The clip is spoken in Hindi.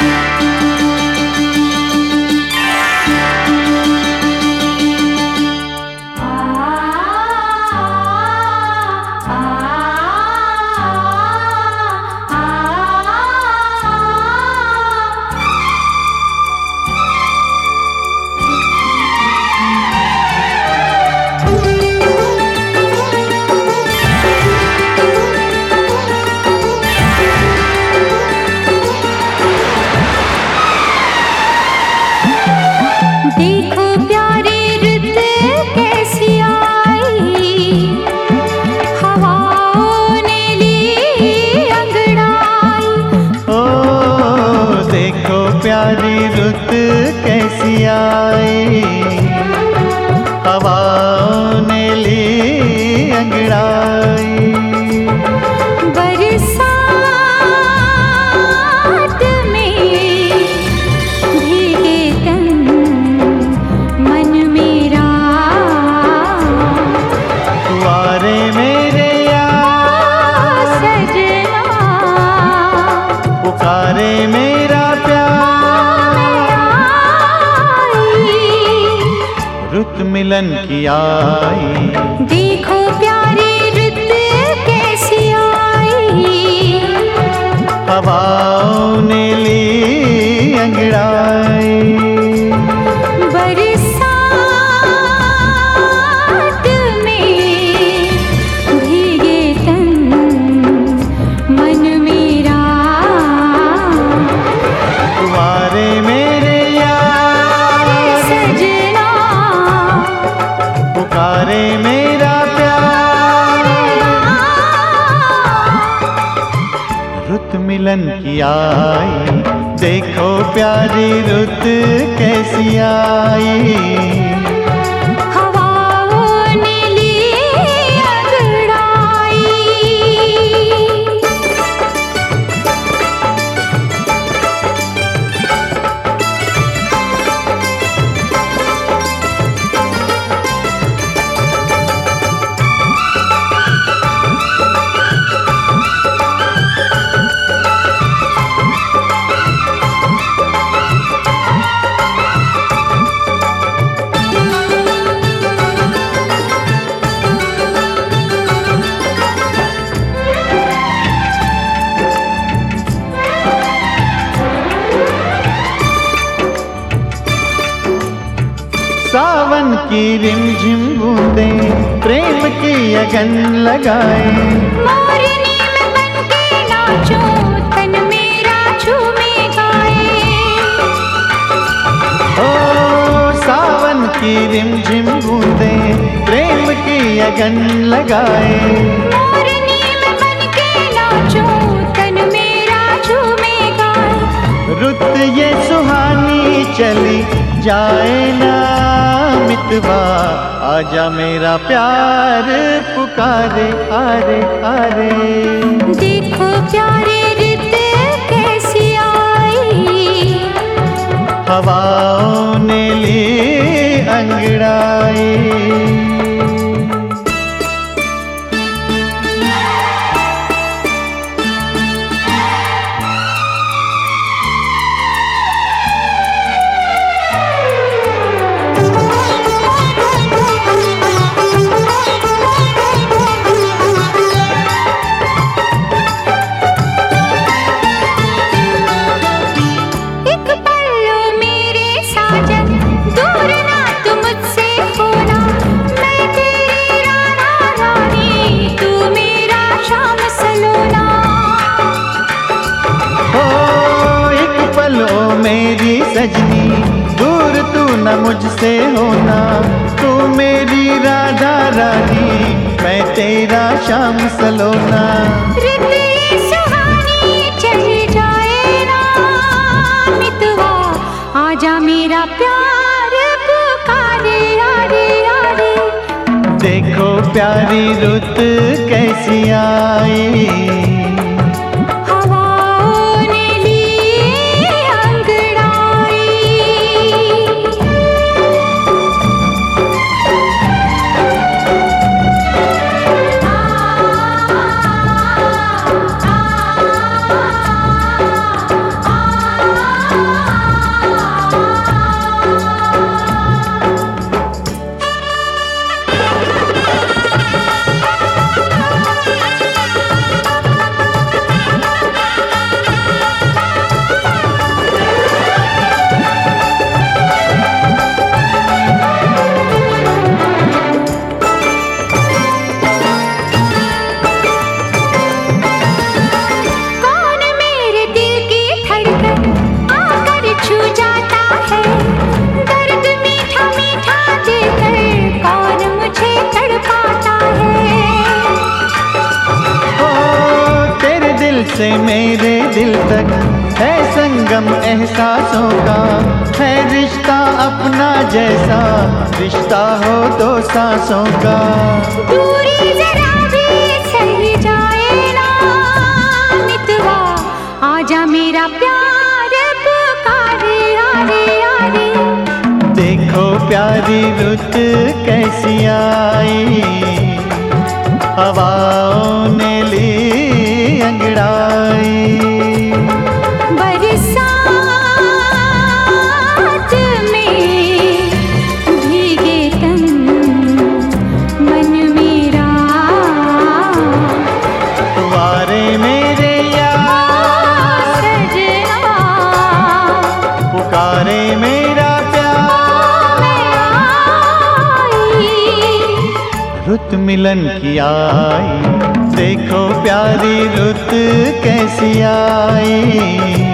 देखो प्यारी रुत कैसी आई, हवाओं ने ली अंगड़ाई। ओ देखो प्यारी रुत कैसी आई, हवाओं ने ली अंगड़ाई। पुकारे मेरा प्यार, रुत मिलन की आई। देखो प्यारी रुत कैसी आई, हवाओं ने ली अंगड़ाई। पुकारे मेरा प्यार, रुत मिलन की आई। देखो प्यारी रुत कैसी आई, हवाओं ने ली अंगड़ाई। सावन की रिमझिम बूंदें प्रेम की अगन लगाए। मोरनी में बनके नाचूं, तन मेरा झूमे गाए। ओ सावन की रिमझिम बूंदें प्रेम की अगन लगाए। मोरनी में बनके नाचूं, तन मेरा झूमे गाए। रुत ये सुहानी चली जाए ना मितवा, आजा मेरा प्यार पुकारे आरे आरे। देखो प्यारी रुत कैसी आई, हवाओं ने ली अंगड़ाई। मेरी सजनी दूर तू न मुझसे होना, तू मेरी राधा रानी, मैं तेरा श्याम सलोना। रुत ये सुहानी चली जाए ना मितवा, आजा मेरा प्यार पुकारे आरे आरे। देखो प्यारी रुत कैसी आई, से मेरे दिल तक है संगम एहसासों का, है रिश्ता अपना जैसा रिश्ता हो दो सांसों का। दूरी जरा भी सही जाए ना मितवा, आजा मेरा प्यार पुकारे आरे आरे। देखो प्यारी रुत कैसी आई, हवाओं ने ली अंगड़ाई। बरसात में भीगे तन मन मेरा, वारे मेरे यार सजना पुकारे मेरा प्यार। रुत मिलन की आई, देखो प्यारी रुत कैसी आई।